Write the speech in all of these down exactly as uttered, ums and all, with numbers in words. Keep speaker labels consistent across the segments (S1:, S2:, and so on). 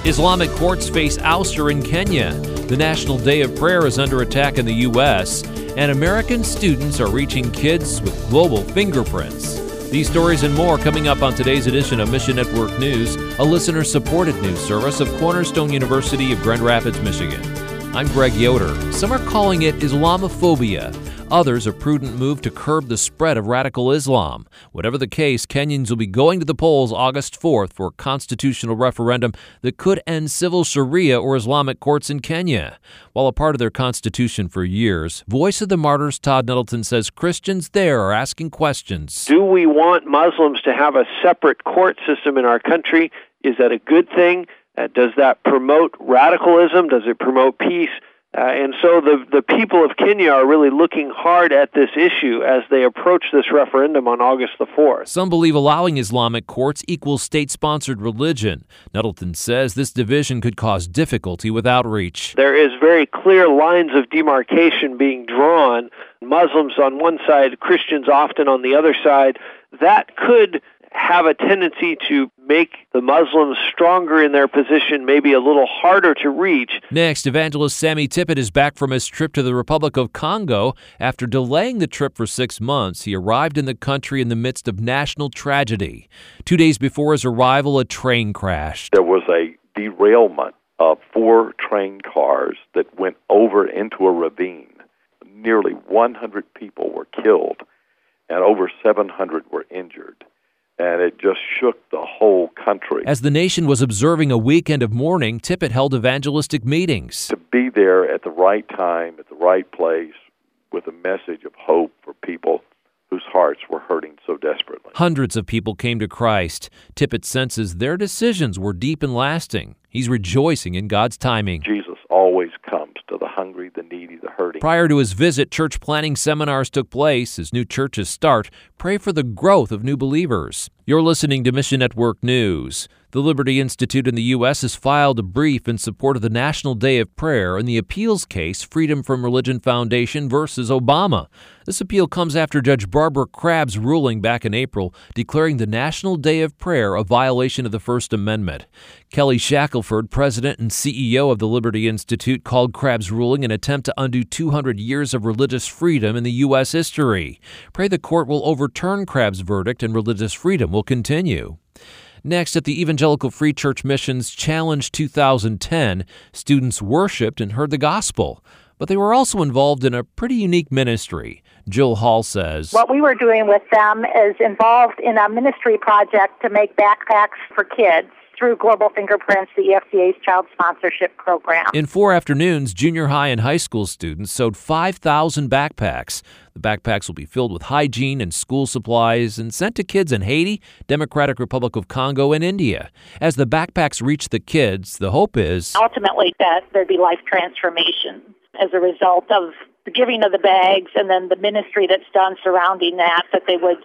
S1: Islamic courts face ouster in Kenya. The National Day of Prayer is under attack in the U S, and American students are reaching kids with global fingerprints. These stories and more coming up on today's edition of Mission Network News, a listener-supported news service of Cornerstone University of Grand Rapids, Michigan. I'm Greg Yoder. Some are calling it Islamophobia. Others, a prudent move to curb the spread of radical Islam. Whatever the case, Kenyans will be going to the polls August fourth for a constitutional referendum that could end civil Sharia or Islamic courts in Kenya. While a part of their constitution for years, Voice of the Martyrs Todd Nettleton says Christians there are asking questions.
S2: Do we want Muslims to have a separate court system in our country? Is that a good thing? Uh, does that promote radicalism? Does it promote peace? Uh, and so the, the people of Kenya are really looking hard at this issue as they approach this referendum on August the fourth.
S1: Some believe allowing Islamic courts equals state-sponsored religion. Nettleton says this division could cause difficulty with outreach.
S2: There is very clear lines of demarcation being drawn. Muslims on one side, Christians often on the other side. That could have a tendency to make the Muslims stronger in their position, maybe a little harder to reach.
S1: Next, evangelist Sammy Tippett is back from his trip to the Republic of Congo. After delaying the trip for six months, he arrived in the country in the midst of national tragedy. Two days before his arrival, a train crashed.
S3: There was a derailment of four train cars that went over into a ravine. Nearly one hundred people were killed, and over seven hundred were injured. And it just shook the whole country.
S1: As the nation was observing a weekend of mourning, Tippett held evangelistic meetings.
S3: To be there at the right time, at the right place, with a message of hope for people whose hearts were hurting so desperately.
S1: Hundreds of people came to Christ. Tippett senses their decisions were deep and lasting. He's rejoicing in God's timing.
S3: Jesus always comes to the hungry, the needy, the hurting.
S1: Prior to his visit, church planning seminars took place. As new churches start, pray for the growth of new believers. You're listening to Mission Network News. The Liberty Institute in the U S has filed a brief in support of the National Day of Prayer in the appeals case Freedom from Religion Foundation versus Obama. This appeal comes after Judge Barbara Crabb's ruling back in April declaring the National Day of Prayer a violation of the First Amendment. Kelly Shackelford, president and C E O of the Liberty Institute, called Crabb's ruling an attempt to undo two hundred years of religious freedom in the U S history. Pray the court will overturn Crabb's verdict and religious freedom will continue. Next, at the Evangelical Free Church Missions Challenge two thousand ten, students worshiped and heard the gospel. But they were also involved in a pretty unique ministry. Jill Hall says,
S4: what we were doing with them is involved in a ministry project to make backpacks for kids through Global Fingerprints, the E F C A's child sponsorship program.
S1: In four afternoons, junior high and high school students sewed five thousand backpacks. The backpacks will be filled with hygiene and school supplies and sent to kids in Haiti, Democratic Republic of Congo, and India. As the backpacks reach the kids, the hope is
S4: ultimately that there'd be life transformation as a result of the giving of the bags and then the ministry that's done surrounding that, that they would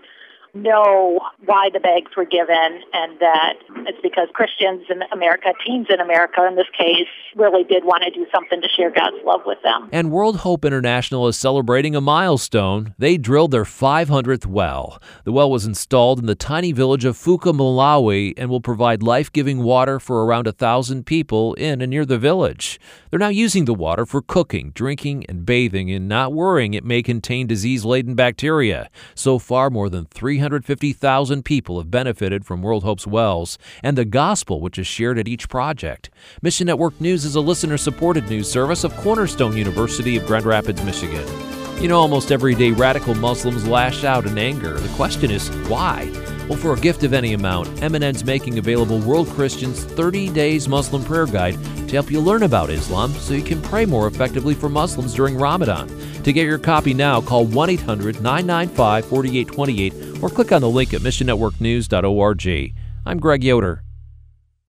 S4: know why the bags were given and that it's because Christians in America, teens in America in this case, really did want to do something to share God's love with them.
S1: And World Hope International is celebrating a milestone. They drilled their five hundredth well. The well was installed in the tiny village of Fuka, Malawi, and will provide life-giving water for around a thousand people in and near the village. They're now using the water for cooking, drinking, and bathing, and not worrying it may contain disease-laden bacteria. So far, more than three hundred fifty thousand people have benefited from World Hope's wells and the gospel which is shared at each project. Mission Network News is a listener-supported news service of Cornerstone University of Grand Rapids, Michigan. You know, almost every day radical Muslims lash out in anger. The question is, why? Well, for a gift of any amount, M N N's making available World Christian's thirty days Muslim Prayer Guide to help you learn about Islam so you can pray more effectively for Muslims during Ramadan. To get your copy now, call one eight hundred nine nine five four eight two eight or click on the link at mission network news dot org. I'm Greg Yoder.